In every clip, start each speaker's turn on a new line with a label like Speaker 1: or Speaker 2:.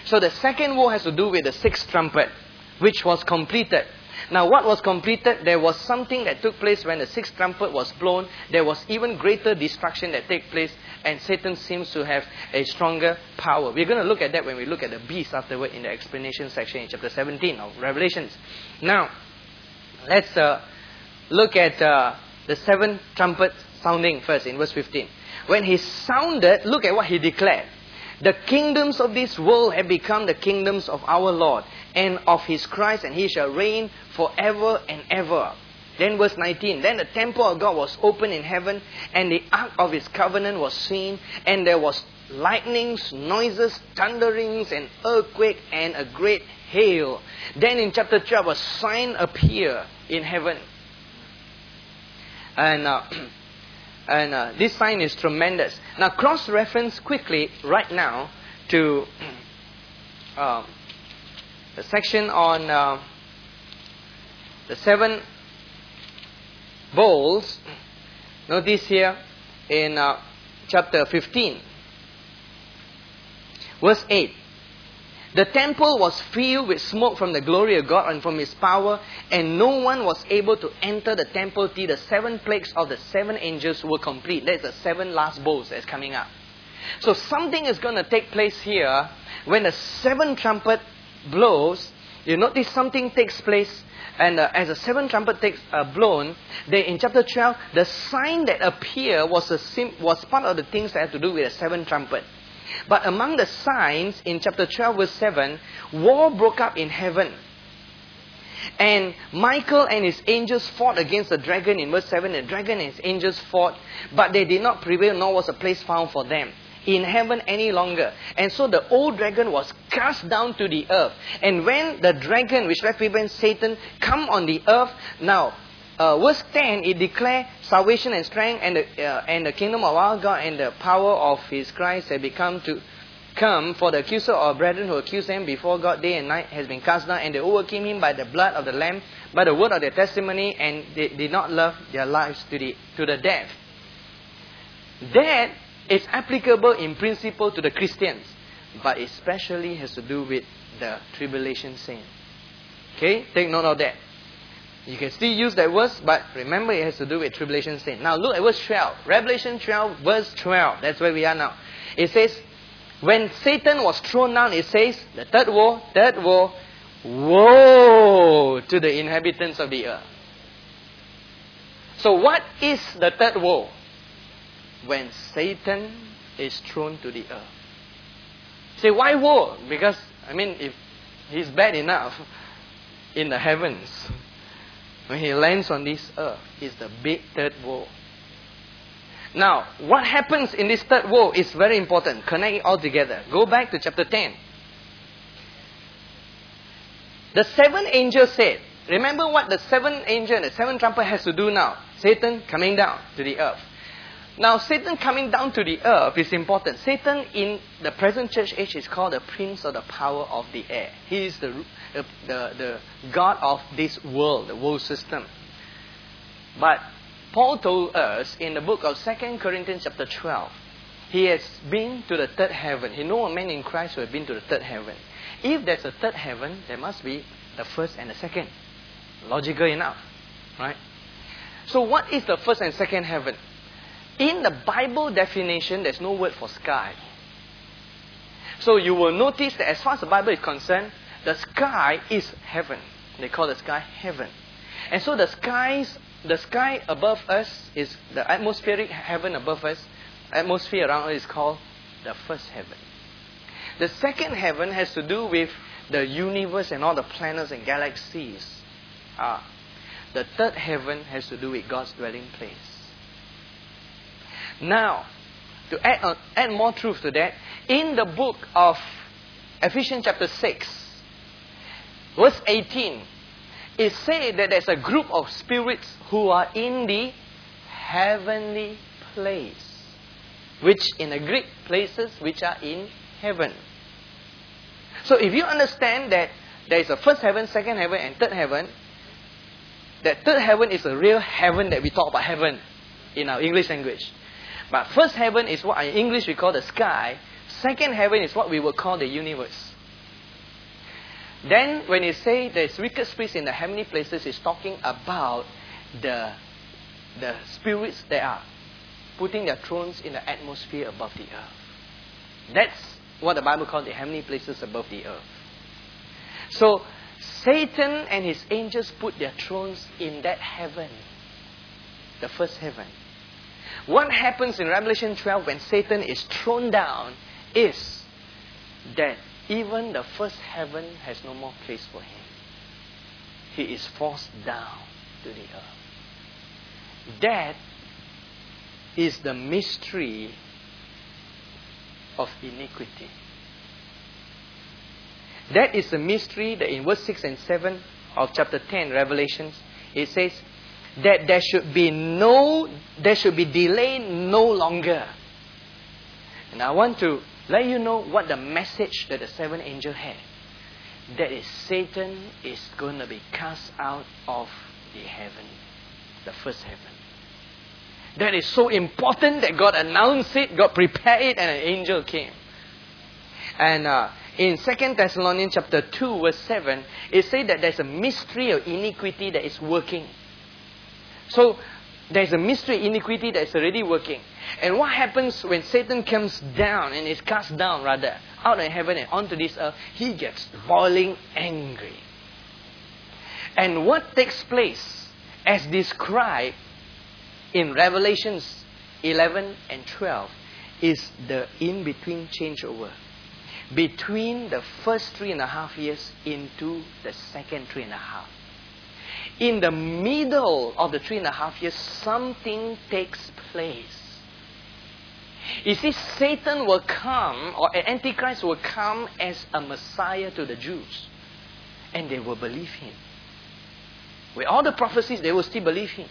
Speaker 1: So the second woe has to do with the sixth trumpet, which was completed. Now what was completed? There was something that took place when the sixth trumpet was blown. There was even greater destruction that took place, and Satan seems to have a stronger power. We're going to look at that when we look at the beast afterward in the explanation section in chapter 17 of Revelations. Now, let's look at the seventh trumpet sounding first in verse 15. When he sounded, look at what he declared. The kingdoms of this world have become the kingdoms of our Lord and of His Christ, and He shall reign forever and ever. Then verse 19. Then the temple of God was opened in heaven, and the ark of His covenant was seen, and there was lightnings, noises, thunderings, and earthquake, and a great hail. Then in chapter 12, a sign appeared in heaven. And this sign is tremendous. Now, cross-reference quickly right now to the section on the seven bowls. Notice here in chapter 15, verse 8. The temple was filled with smoke from the glory of God and from His power, and no one was able to enter the temple till the seven plagues of the seven angels were complete. That's the seven last bowls that's coming up. So something is going to take place here when the seventh trumpet blows. You notice something takes place, and as the seventh trumpet takes blown, in chapter 12, the sign that appeared was part of the things that have to do with the seventh trumpet. But among the signs in chapter 12 verse 7, war broke up in heaven. And Michael and his angels fought against the dragon in verse 7. The dragon and his angels fought, but they did not prevail, nor was a place found for them in heaven any longer. And so the old dragon was cast down to the earth. And when the dragon, which represents Satan, come on the earth, now verse 10, it declares salvation and strength and the kingdom of our God and the power of His Christ have become to come. For the accuser of brethren who accused them before God day and night has been cast down, and they overcame him by the blood of the Lamb, by the word of their testimony, and they did not love their lives to the death. That is applicable in principle to the Christians, but especially has to do with the tribulation saint. Okay, take note of that. You can still use that verse, but remember it has to do with tribulation saint. Now look at verse 12. Revelation 12, verse 12. That's where we are now. It says, when Satan was thrown down, it says, the third woe, woe to the inhabitants of the earth. So what is the third woe? When Satan is thrown to the earth. Say, why woe? Because, if he's bad enough in the heavens, when he lands on this earth, is the big third woe. Now, what happens in this third woe is very important. Connect it all together. Go back to chapter 10. The seven angels said, remember what the seventh angel and the seventh trumpet has to do now? Satan coming down to the earth. Now, Satan coming down to the earth is important. Satan in the present church age is called the prince of the power of the air. He is the god of this world, the world system. But Paul told us in the book of 2 Corinthians chapter 12, he has been to the third heaven. He knows a man in Christ who has been to the third heaven. If there's a third heaven, there must be the first and the second. Logical enough, right? So what is the first and second heaven? In the Bible definition, there's no word for sky. So you will notice that as far as the Bible is concerned, the sky is heaven. They call the sky heaven. And so the sky above us is the atmospheric heaven above us. Atmosphere around us is called the first heaven. The second heaven has to do with the universe and all the planets and galaxies. The third heaven has to do with God's dwelling place. Now, to add more truth to that, in the book of Ephesians chapter 6, verse 18, it says that there's a group of spirits who are in the heavenly place, which in the Greek places which are in heaven. So if you understand that there is a first heaven, second heaven and third heaven, that third heaven is a real heaven that we talk about heaven in our English language. But first heaven is what in English we call the sky. Second heaven is what we would call the universe. Then when he say there's wicked spirits in the heavenly places, he's talking about the spirits that are putting their thrones in the atmosphere above the earth. That's what the Bible calls the heavenly places above the earth. So Satan and his angels put their thrones in that heaven, the first heaven. What happens in Revelation 12 when Satan is thrown down is that even the first heaven has no more place for him. He is forced down to the earth. That is the mystery of iniquity. That is the mystery that in verse 6 and 7 of chapter 10, Revelations, it says that there should be delay no longer. And I want to let you know what the message that the seventh angel had. That is, Satan is going to be cast out of the heaven, the first heaven. That is so important that God announced it, God prepared it, and an angel came. And in 2 Thessalonians chapter 2 verse 7, it says that there's a mystery of iniquity that is working. So, there's a mystery of iniquity that is already working. And what happens when Satan comes down and is cast down rather, out of heaven and onto this earth, he gets boiling angry. And what takes place as described in Revelations 11 and 12 is the in-between changeover. Between the first 3.5 years into the second 3.5. In the middle of the 3.5 years, something takes place. You see, Satan will come, or Antichrist will come as a Messiah to the Jews. And they will believe him. With all the prophecies, they will still believe him.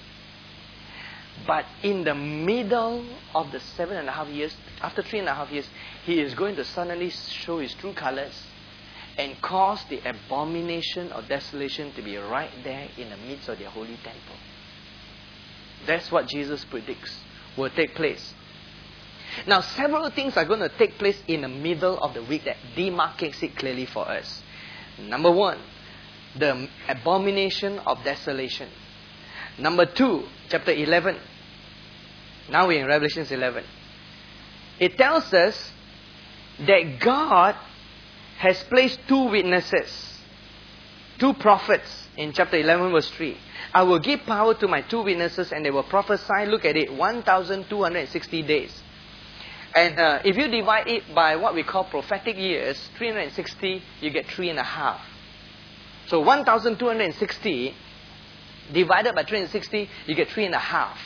Speaker 1: But in the middle of the 7.5 years, after 3.5 years, he is going to suddenly show his true colors and cause the abomination of desolation to be right there in the midst of their holy temple. That's what Jesus predicts will take place. Now, several things are going to take place in the middle of the week that demarcates it clearly for us. Number 1, the abomination of desolation. Number 2, chapter 11. Now we're in Revelation 11. It tells us that God has placed 2 witnesses, 2 prophets in chapter 11 verse 3. I will give power to my 2 witnesses and they will prophesy, look at it, 1,260 days. And if you divide it by what we call prophetic years, 360, you get 3.5. So 1,260 divided by 360, you get 3.5.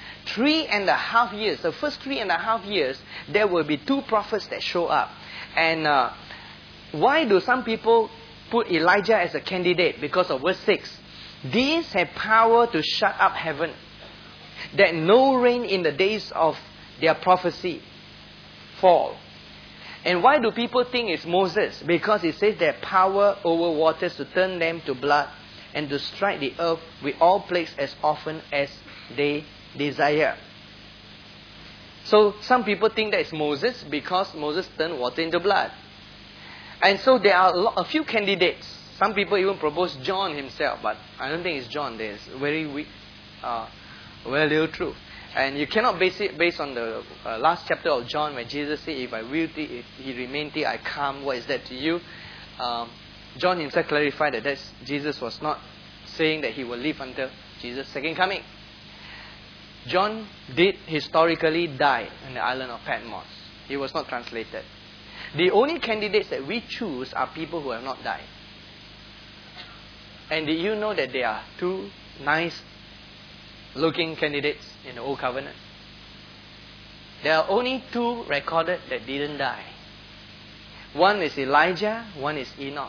Speaker 1: 3.5 years, the first 3.5 years, there will be 2 prophets that show up. And why do some people put Elijah as a candidate? Because of verse 6. These have power to shut up heaven, that no rain in the days of their prophecy fall. And why do people think it's Moses? Because it says they have power over waters to turn them to blood and to strike the earth with all plagues as often as they desire. So some people think that it's Moses because Moses turned water into blood. And so there are a few candidates. Some people even propose John himself, but I don't think it's John. There's very weak, very little truth. And you cannot base it based on the last chapter of John where Jesus said, if I will thee, if he remain thee, I come. What is that to you? John himself clarified that Jesus was not saying that he will live until Jesus' second coming. John did historically die in the island of Patmos. He was not translated. The only candidates that we choose are people who have not died. And did you know that there are 2 nice looking candidates in the Old Covenant? There are only 2 recorded that didn't die. One is Elijah, one is Enoch.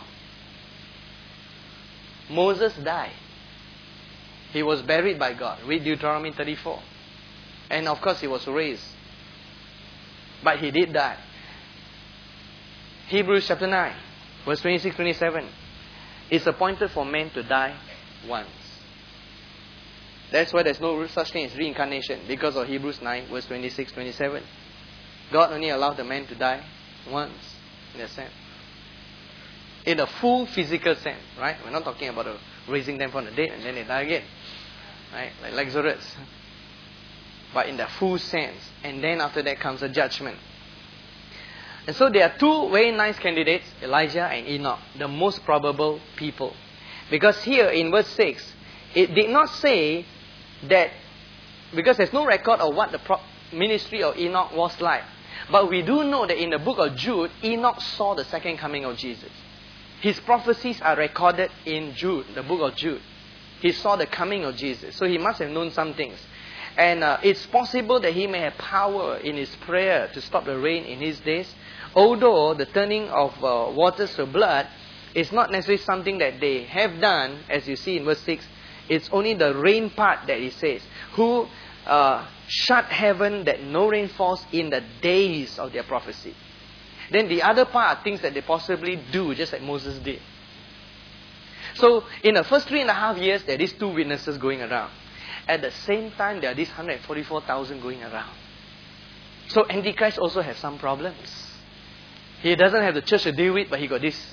Speaker 1: Moses died. He was buried by God. Read Deuteronomy 34. And of course he was raised. But he did die. Hebrews chapter 9, verse 26-27. It's appointed for men to die once. That's why there's no such thing as reincarnation, because of Hebrews 9, verse 26-27. God only allowed the man to die once, in a sense. In a full physical sense, right? We're not talking about raising them from the dead and then they die again. Right? Like Lazarus. But in the full sense. And then after that comes a judgment. And so there are two very nice candidates, Elijah and Enoch, the most probable people. Because here in verse 6, it did not say that, because there's no record of what the ministry of Enoch was like. But we do know that in the book of Jude, Enoch saw the second coming of Jesus. His prophecies are recorded in Jude, the book of Jude. He saw the coming of Jesus. So he must have known some things. And it's possible that he may have power in his prayer to stop the rain in his days. Although the turning of waters to blood is not necessarily something that they have done, as you see in verse 6. It's only the rain part that he says. Who shut heaven that no rain falls in the days of their prophecy. Then the other part are things that they possibly do, just like Moses did. So, in the first 3.5 years, there are these two witnesses going around. At the same time, there are these 144,000 going around. So, Antichrist also has some problems. He doesn't have the church to deal with, but he got this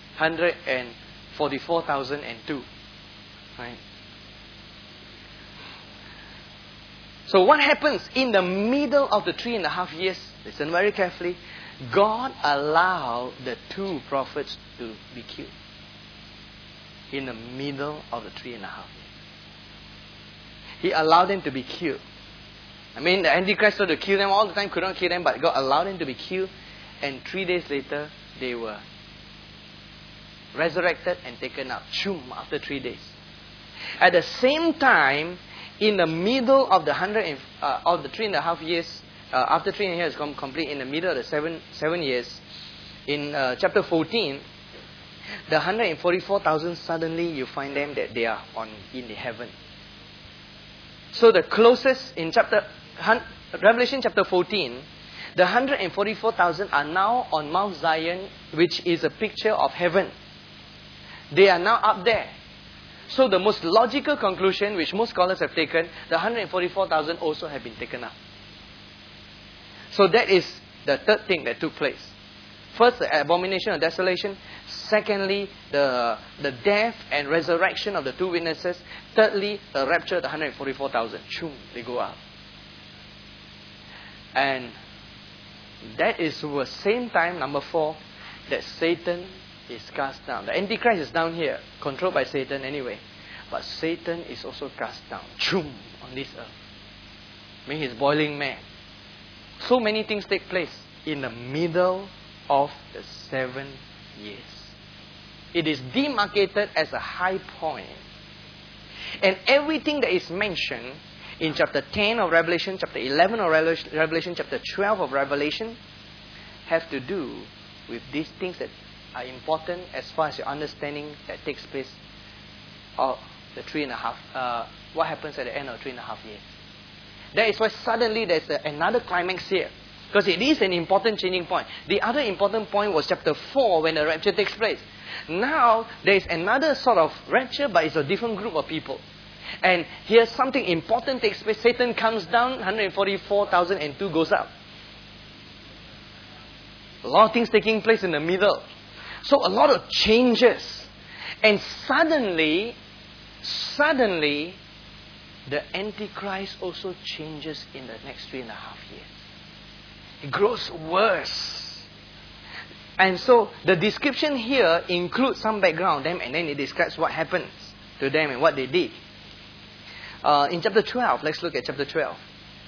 Speaker 1: 144,002. Right? So what happens in the middle of the 3.5 years? Listen very carefully. God allowed the two prophets to be killed. In the middle of the 3.5 years. He allowed them to be killed. I mean, the Antichrist tried to kill them all the time, could not kill them, but God allowed them to be killed. And 3 days later, they were resurrected and taken up. Choom, after 3 days. At the same time, in the middle of the 3.5 years, after 3.5 years complete, in the middle of the 7 years, in chapter 14, the 144,000 suddenly you find them that they are in the heaven. So the closest in Revelation chapter 14, the 144,000 are now on Mount Zion, which is a picture of heaven. They are now up there. So the most logical conclusion, which most scholars have taken, the 144,000 also have been taken up. So that is the third thing that took place. First, the abomination of desolation. Secondly, the death and resurrection of the two witnesses. Thirdly, the rapture of the 144,000. Choom, they go up. And that is the same time, number 4, that Satan is cast down. The Antichrist is down here, controlled by Satan anyway. But Satan is also cast down. Choom, on this earth. I mean, he's boiling mad. So many things take place in the middle of the 7 years. It is demarcated as a high point. And everything that is mentioned in chapter 10 of Revelation, chapter 11 of Revelation, chapter 12 of Revelation, have to do with these things that are important as far as your understanding that takes place of the 3.5, what happens at the end of 3.5 years. That is why suddenly there's another climax here. Because it is an important changing point. The other important point was chapter 4 when the rapture takes place. Now there is another sort of rapture, but it's a different group of people. And here something important takes place. Satan comes down, 144,002 goes up. A lot of things taking place in the middle. So a lot of changes. And suddenly, the Antichrist also changes in the next 3.5 years. It grows worse. And so the description here includes some background on them, and then it describes what happens to them and what they did. In chapter 12, let's look at chapter 12.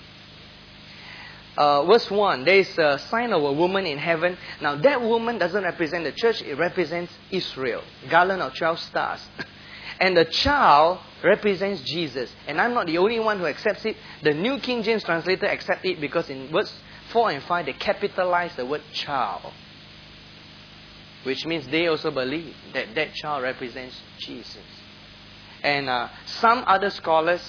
Speaker 1: Verse 1, there is a sign of a woman in heaven. Now that woman doesn't represent the church, it represents Israel. Garland of 12 stars. And the child represents Jesus. And I'm not the only one who accepts it. The New King James translator accepts it because in verse 4 and 5 they capitalize the word child. Which means they also believe that that child represents Jesus. And some other scholars,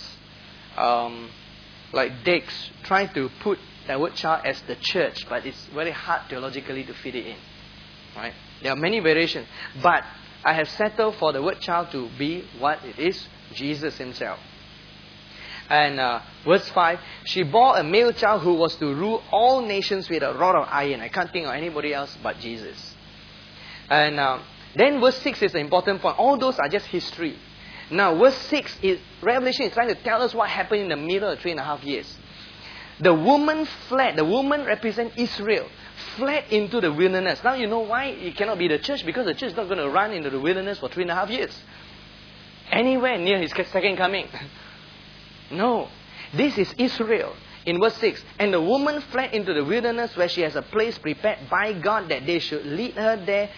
Speaker 1: like Dix, try to put that word child as the church, but it's very hard theologically to fit it in. Right? There are many variations. But I have settled for the word child to be what it is, Jesus himself. And verse 5, she bore a male child who was to rule all nations with a rod of iron. I can't think of anybody else but Jesus. And Then verse 6 is the important point. All those are just history. Now verse 6 is, Revelation is trying to tell us what happened in the middle of 3.5 years. The woman fled. The woman represents Israel. Fled into the wilderness. Now you know why it cannot be the church. Because the church is not going to run into the wilderness for 3.5 years. Anywhere near His second coming. No. This is Israel. In verse 6, and the woman fled into the wilderness where she has a place prepared by God that they should lead her there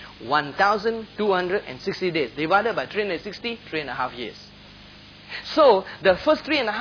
Speaker 1: 1,260 days. Divided by 360, 3.5 years. So, the first 3.5